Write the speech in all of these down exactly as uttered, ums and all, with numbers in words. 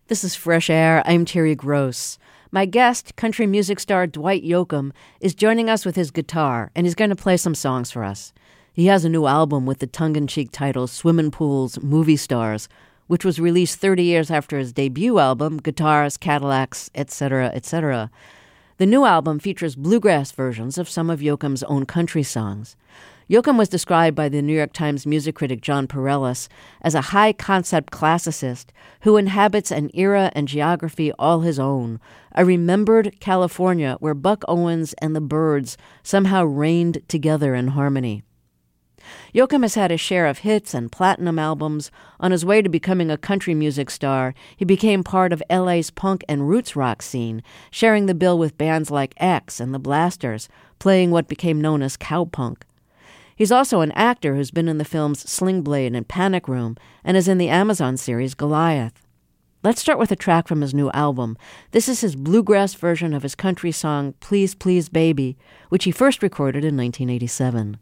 This is Fresh Air. I'm Terry Gross. My guest, country music star Dwight Yoakam, is joining us with his guitar, and he's going to play some songs for us. He has a new album with the tongue-in-cheek title Swimming Pools, Movie Stars, which was released thirty years after his debut album, Guitars, Cadillacs, et cetera, et cetera. The new album features bluegrass versions of some of Yoakam's own country songs. Yoakam was described by the New York Times music critic John Pareles as a high-concept classicist who inhabits an era and geography all his own, a remembered California where Buck Owens and the Byrds somehow reigned together in harmony. Yoakam has had a share of hits and platinum albums. On his way to becoming a country music star, he became part of L A's punk and roots rock scene, sharing the bill with bands like X and the Blasters, playing what became known as cowpunk. He's also an actor who's been in the films Sling Blade and Panic Room and is in the Amazon series Goliath. Let's start with a track from his new album. This is his bluegrass version of his country song Please Please Baby, which he first recorded in nineteen eighty-seven.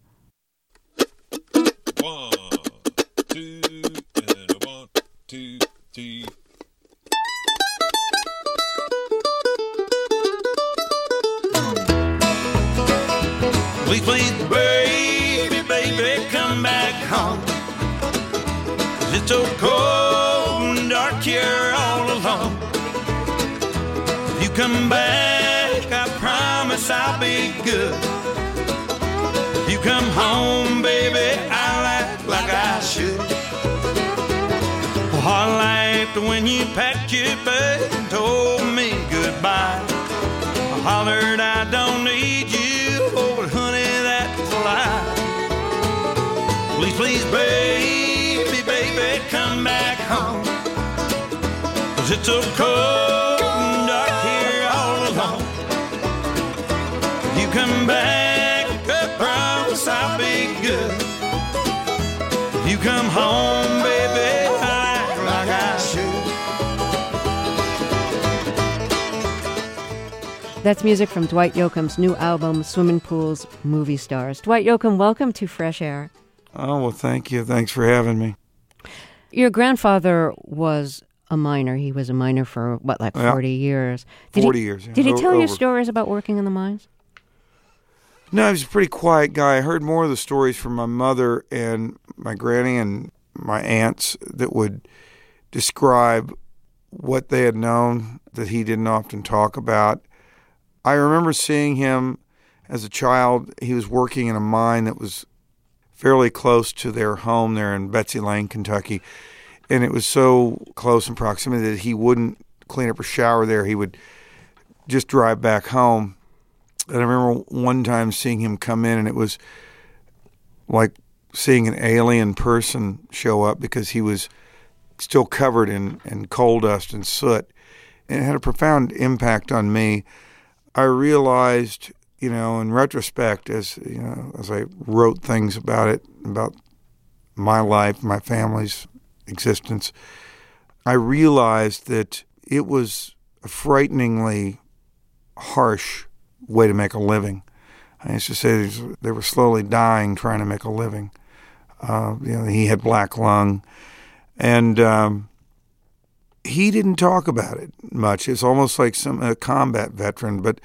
One, two, and a one, two, three. Please, please, baby, baby, come back home. 'Cause it's so cold and dark here all alone. If you come back, I promise I'll be good. If you come home, baby, I'll act like I should. Oh, I laughed when you packed your bag and told me goodbye. I hollered I don't need you, oh, but honey, that's a lie. Please, please, baby, baby, come back home. 'Cause it's so cold and dark here all alone. If you come back, I promise I'll be good. If you come home, baby, I'll act like I should. That's music from Dwight Yoakam's new album, Swimming Pools, Movie Stars. Dwight Yoakam, welcome to Fresh Air. Oh, well, thank you. Thanks for having me. Your grandfather was a miner. He was a miner for, what, like forty yeah. years? Did forty he, years, yeah. Did he tell Over. you stories about working in the mines? No, he was a pretty quiet guy. I heard more of the stories from my mother and my granny and my aunts that would describe what they had known that he didn't often talk about. I remember seeing him as a child. He was working in a mine that was fairly close to their home there in Betsy Lane, Kentucky. And it was so close in proximity that he wouldn't clean up or shower there. He would just drive back home. And I remember one time seeing him come in, and it was like seeing an alien person show up because he was still covered in, in coal dust and soot. And it had a profound impact on me. I realized, you know, in retrospect, as you know, as I wrote things about it, about my life, my family's existence, I realized that it was a frighteningly harsh way to make a living. I used to say they were slowly dying trying to make a living. Uh, you know, he had black lung, and um, he didn't talk about it much. It's almost like some a combat veteran, but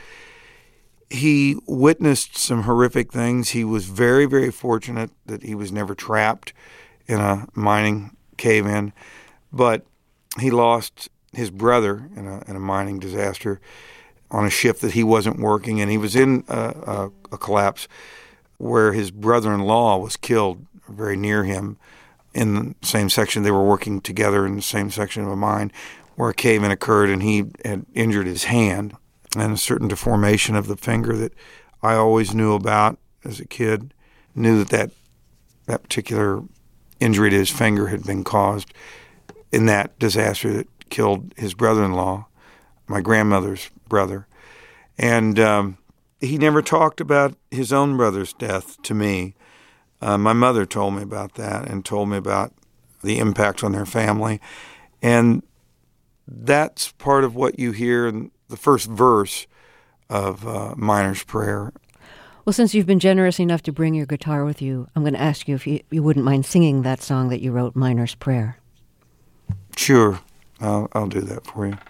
he witnessed some horrific things. He was very, very fortunate that he was never trapped in a mining cave-in, but he lost his brother in a, in a mining disaster on a shift that he wasn't working, and he was in a, a, a collapse where his brother-in-law was killed very near him in the same section. They were working together in the same section of a mine where a cave-in occurred, and he had injured his hand and a certain deformation of the finger that I always knew about as a kid, knew that that, that particular injury to his finger had been caused in that disaster that killed his brother-in-law, my grandmother's brother. And um, he never talked about his own brother's death to me. Uh, my mother told me about that and told me about the impact on their family. And that's part of what you hear in the first verse of uh, Miner's Prayer. Well, since you've been generous enough to bring your guitar with you, I'm going to ask you if you, you wouldn't mind singing that song that you wrote, Miner's Prayer. Sure. I'll, I'll do that for you.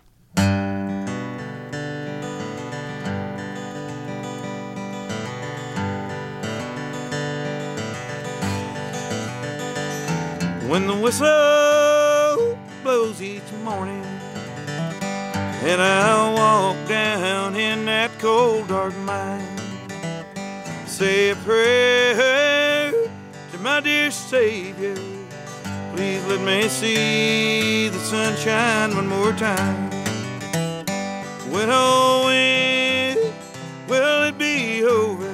When the whistle blows each morning and I walk down in that cold dark mine, say a prayer to my dear Savior, please let me see the sunshine one more time. When oh when will it be over?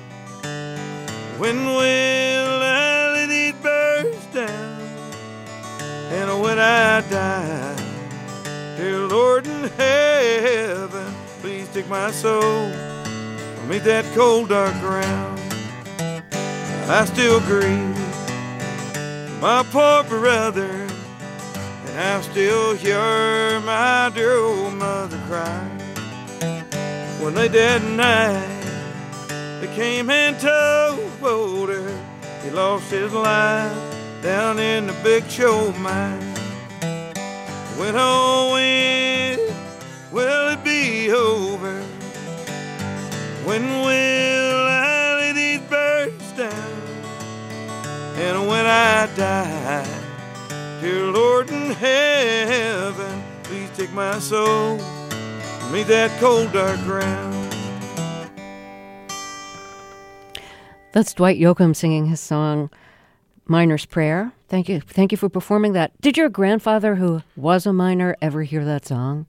When will I let it burst down? And when I die, dear Lord in heaven, please take my soul from beneath that cold dark ground. I still grieve my poor brother, and I still hear my dear old mother cry. When late that night, they came and told her he lost his life down in the Big Show mine. When oh when will it be over? When will I let it burst down? And when I die, dear Lord in heaven, please take my soul from beneath that cold dark ground. That's Dwight Yoakam singing his song Miner's Prayer. Thank you. Thank you for performing that. Did your grandfather, who was a miner, ever hear that song?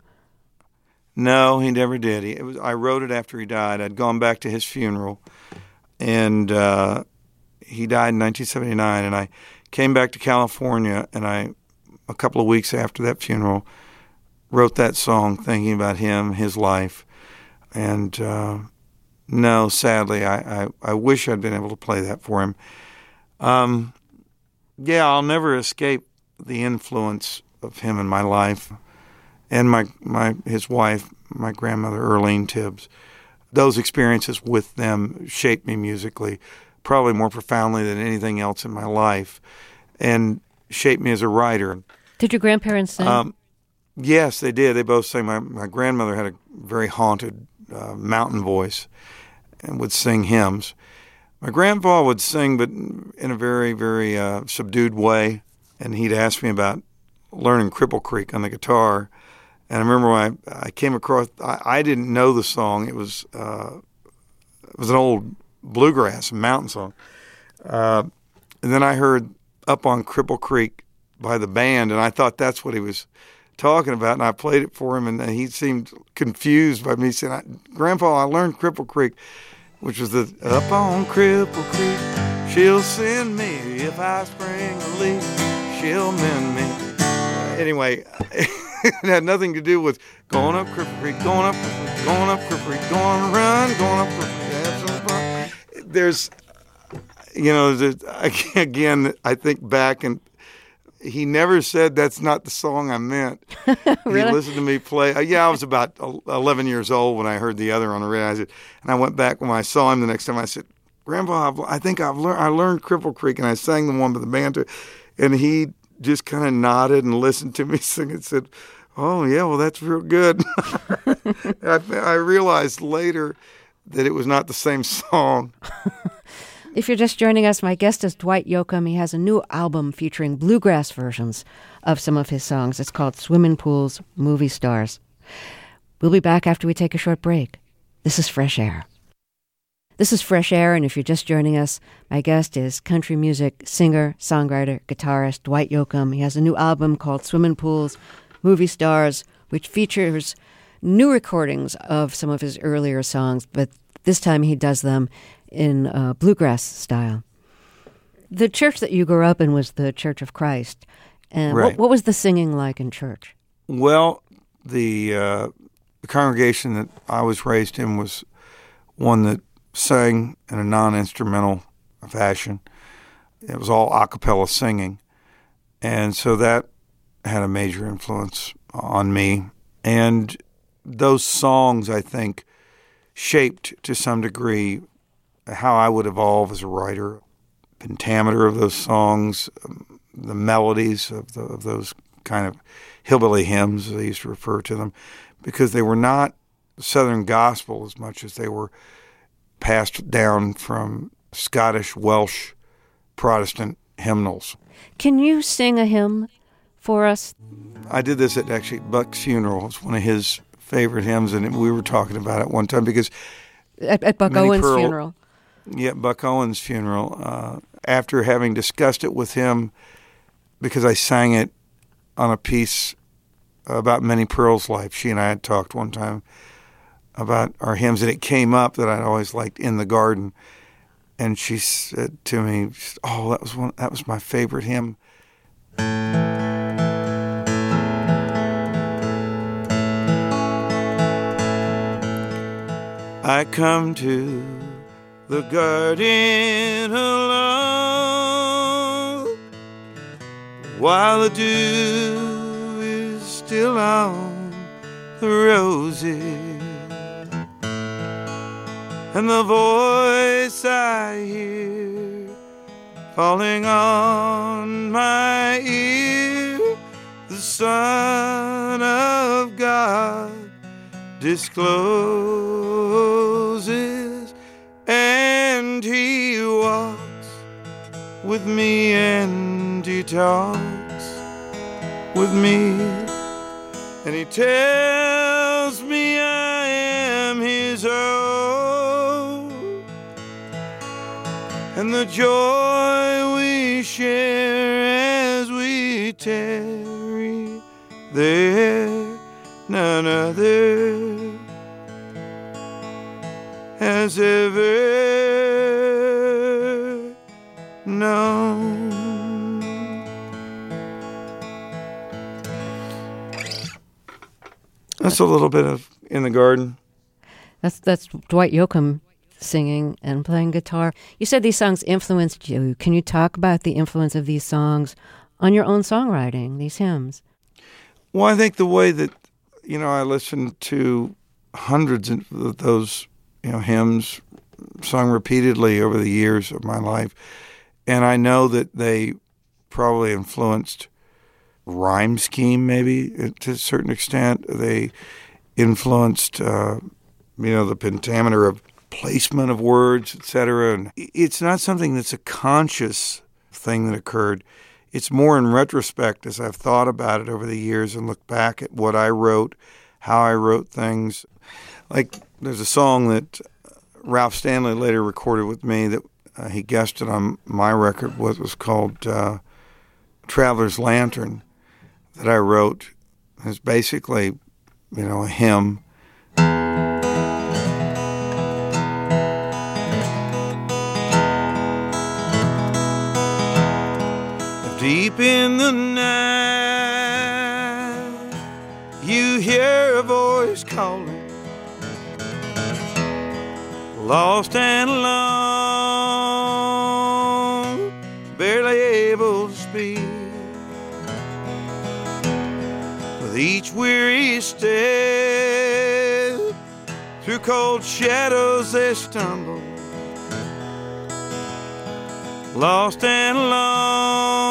No, he never did. He, it was, I wrote it after he died. I'd gone back to his funeral, and uh, he died in nineteen seventy-nine, and I came back to California, and I, a couple of weeks after that funeral, wrote that song thinking about him, his life. And uh, no, sadly, I, I, I wish I'd been able to play that for him. Um, yeah, I'll never escape the influence of him in my life, and my, my his wife, my grandmother, Earlene Tibbs. Those experiences with them shaped me musically, probably more profoundly than anything else in my life, and shaped me as a writer. Did your grandparents sing? Um, yes, they did. They both sang. My, my grandmother had a very haunted uh, mountain voice and would sing hymns. My grandpa would sing, but in a very, very uh, subdued way, and he'd ask me about learning Cripple Creek on the guitar. And I remember when I, I came across, I, I didn't know the song. It was uh, it was an old bluegrass mountain song. Uh, and then I heard Up on Cripple Creek by the band, and I thought that's what he was talking about. And I played it for him, and he seemed confused by me saying, "Grandpa, I learned Cripple Creek," which was the up on Cripple Creek, she'll send me if I spring a leak, she'll mend me. Uh, anyway, it had nothing to do with going up Cripple Creek, going up Cripple Creek, going up Cripple Creek, going run, going up Cripple Creek, have some fun. There's, you know, there's, again, I think back, and he never said that's not the song I meant. Really? He listened to me play. Uh, yeah, I was about eleven years old when I heard the other on the radio. I said, and I went back when I saw him the next time. I said, "Grandpa, I've, I think I've learned. I learned Cripple Creek," and I sang the one with the band too. And he just kind of nodded and listened to me sing and said, "Oh yeah, well that's real good." I, I realized later that it was not the same song. If you're just joining us, my guest is Dwight Yoakam. He has a new album featuring bluegrass versions of some of his songs. It's called Swimming Pools, Movie Stars. We'll be back after we take a short break. This is Fresh Air. This is Fresh Air, and if you're just joining us, my guest is country music singer, songwriter, guitarist Dwight Yoakam. He has a new album called Swimming Pools, Movie Stars, which features new recordings of some of his earlier songs, but this time he does them in uh, bluegrass style. The church that you grew up in was the Church of Christ. And right. what, what was the singing like in church? Well, the, uh, the congregation that I was raised in was one that sang in a non-instrumental fashion. It was all a cappella singing. And so that had a major influence on me. And those songs, I think, shaped to some degree how I would evolve as a writer. Pentameter of those songs, um, the melodies of, the, of those kind of hillbilly hymns, as they used to refer to them, because they were not Southern gospel as much as they were passed down from Scottish, Welsh, Protestant hymnals. Can you sing a hymn for us? I did this at actually Buck's funeral. It's one of his favorite hymns, and we were talking about it one time because At, at Buck Minnie Owens' Pearl- funeral. Yeah, Buck Owens' funeral. Uh, after having discussed it with him, because I sang it on a piece about Minnie Pearl's life. She and I had talked one time about our hymns, and it came up that I'd always liked "In the Garden." And she said to me, "Oh, that was one. That was my favorite hymn." I come to the garden alone while the dew is still on the roses, and the voice I hear falling on my ear, the Son of God discloses, and he walks with me and he talks with me, and he tells me I am his own, and the joy we share as we tarry there, none other has ever known. That's a little bit of In the Garden. That's that's Dwight Yoakam singing and playing guitar. You said these songs influenced you. Can you talk about the influence of these songs on your own songwriting, these hymns? Well, I think the way that, you know, I listened to hundreds of those, you know, hymns sung repeatedly over the years of my life, and I know that they probably influenced rhyme scheme, maybe to a certain extent. They influenced, uh, you know, the pentameter of placement of words, et cetera. And it's not something that's a conscious thing that occurred. It's more in retrospect as I've thought about it over the years and look back at what I wrote, how I wrote things. Like there's a song that Ralph Stanley later recorded with me that uh, he guested on my record, what was called uh, Traveler's Lantern, that I wrote. It's basically, you know, a hymn. Deep in the night, you hear a voice calling, lost and alone, barely able to speak. With each weary step, through cold shadows they stumble, lost and alone.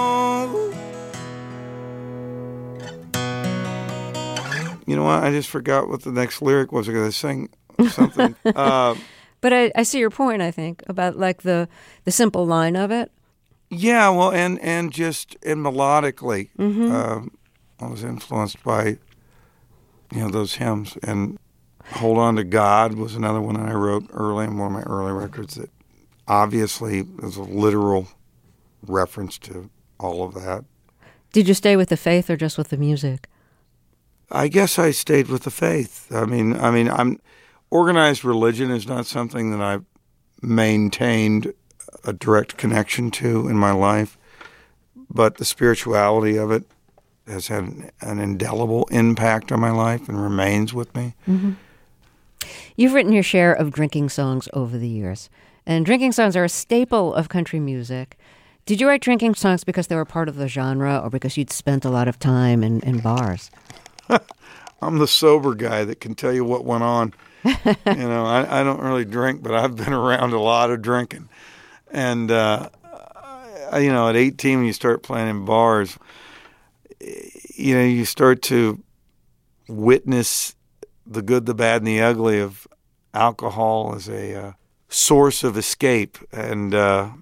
You know what? I just forgot what the next lyric was. I was going to sing something. uh, But I, I see your point, I think, about like the, the simple line of it. Yeah, well, and, and just and melodically, Mm-hmm. uh, I was influenced by, you know, those hymns. And Hold On to God was another one that I wrote early in one of my early records that obviously is a literal reference to all of that. Did you stay with the faith or just with the music? I guess I stayed with the faith. I mean, I mean, I'm organized religion is not something that I've maintained a direct connection to in my life, but the spirituality of it has had an, an indelible impact on my life and remains with me. Mm-hmm. You've written your share of drinking songs over the years, and drinking songs are a staple of country music. Did you write drinking songs because they were part of the genre or because you'd spent a lot of time in, in bars? I'm the sober guy that can tell you what went on. You know, I, I don't really drink, but I've been around a lot of drinking. And, uh, I, you know, at eighteen, when you start playing in bars, you know, you start to witness the good, the bad, and the ugly of alcohol as a uh, source of escape. And uh,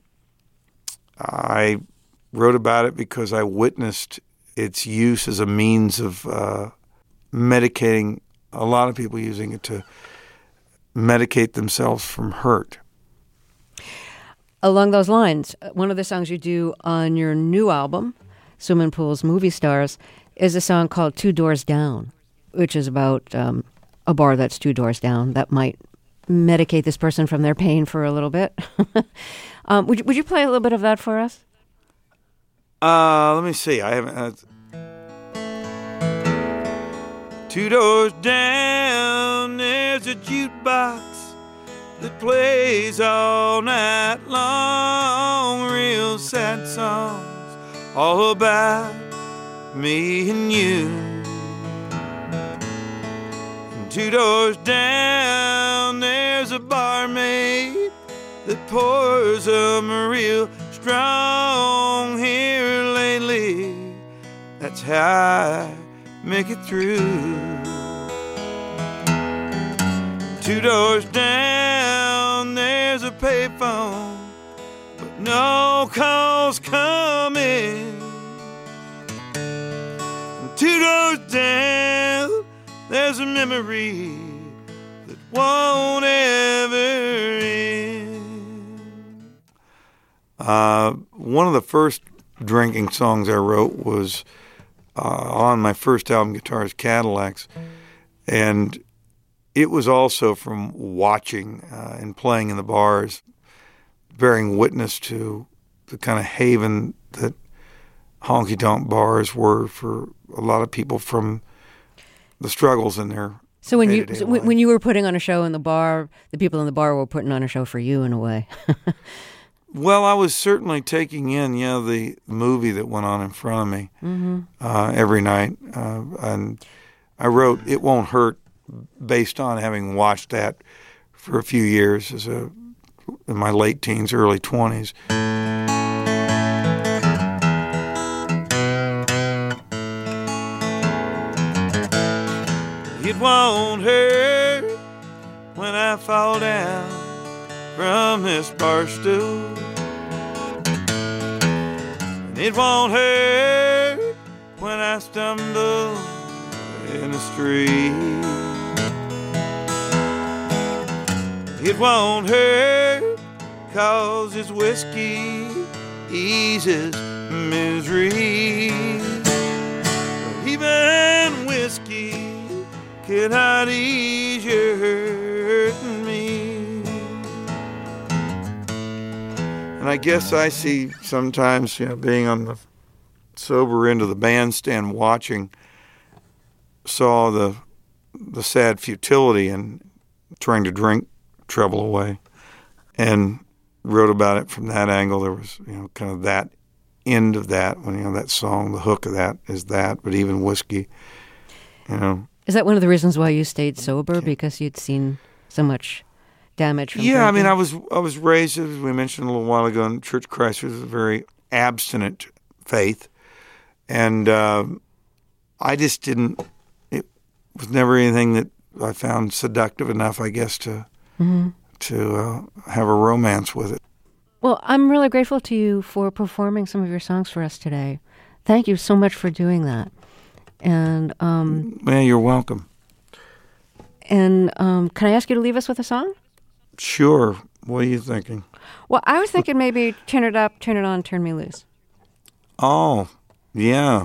I wrote about it because I witnessed its use as a means of uh, medicating, a lot of people using it to medicate themselves from hurt. Along those lines, one of the songs you do on your new album, Swimming Pools, Movie Stars, is a song called Two Doors Down, which is about um, a bar that's two doors down that might medicate this person from their pain for a little bit. um, would, you, would you play a little bit of that for us? Uh, let me see. I haven't. Uh, Two doors down, there's a jukebox that plays all night long, real sad songs, all about me and you. And two doors down, there's a barmaid that pours them real strong. Here lately, that's how I make it through. Two doors down, there's a payphone, but no calls coming. And two doors down, there's a memory that won't ever end. Uh, one of the first drinking songs I wrote was Uh, on my first album, Guitars Cadillacs, and it was also from watching uh, and playing in the bars, bearing witness to the kind of haven that honky-tonk bars were for a lot of people from the struggles in their So when you day-to-day so life. when you were putting on a show in the bar, the people in the bar were putting on a show for you in a way. Well, I was certainly taking in, you know, the movie that went on in front of me mm-hmm. uh, every night. Uh, and I wrote It Won't Hurt based on having watched that for a few years as a in my late teens, early twenties. It won't hurt when I fall down from this bar stool. And it won't hurt when I stumble in the street. It won't hurt 'cause it's whiskey eases misery. But even whiskey cannot ease your hurting me. And I guess I see sometimes, you know, being on the sober end of the bandstand watching, saw the the sad futility in trying to drink trouble away, and wrote about it from that angle. There was, you know, kind of that end of that, when, you know, that song, the hook of that is that, but even whiskey, you know. Is that one of the reasons why you stayed sober, because you'd seen so much damage from Yeah, drinking? I mean, I was I was raised, as we mentioned a little while ago, in Church of Christ, was a very abstinent faith, and uh, I just didn't. It was never anything that I found seductive enough, I guess, to mm-hmm. to uh, have a romance with it. Well, I'm really grateful to you for performing some of your songs for us today. Thank you so much for doing that. And um, yeah, you're welcome. And um, can I ask you to leave us with a song? Sure. What are you thinking? Well, I was thinking maybe Turn It Up, Turn It On, Turn Me Loose. Oh, yeah.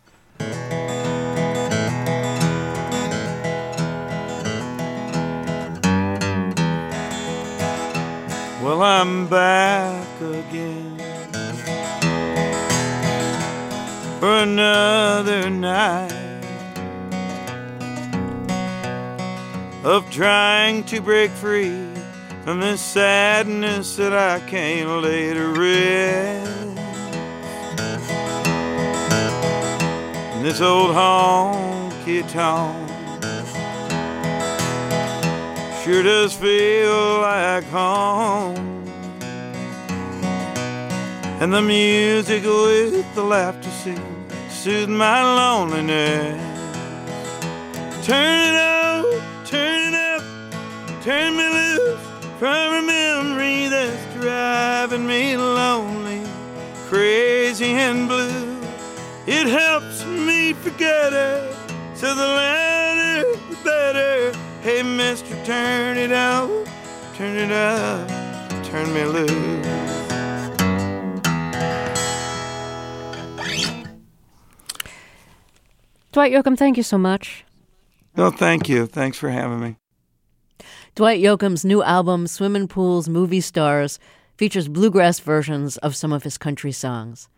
Well, I'm back again for another night of trying to break free from this sadness that I can't lay to rest. And this old honky-tonk sure does feel like home. And the music with the laughter seems soothe my loneliness. Turn it up, turn it up, turn me loose from a memory that's driving me lonely, crazy and blue. It helps me forget her, so the louder the better. Hey, mister, turn it up, turn it up, turn me loose. Dwight Yoakam, thank you so much. No, thank you. Thanks for having me. Dwight Yoakam's new album, Swimming Pools, Movie Stars, features bluegrass versions of some of his country songs.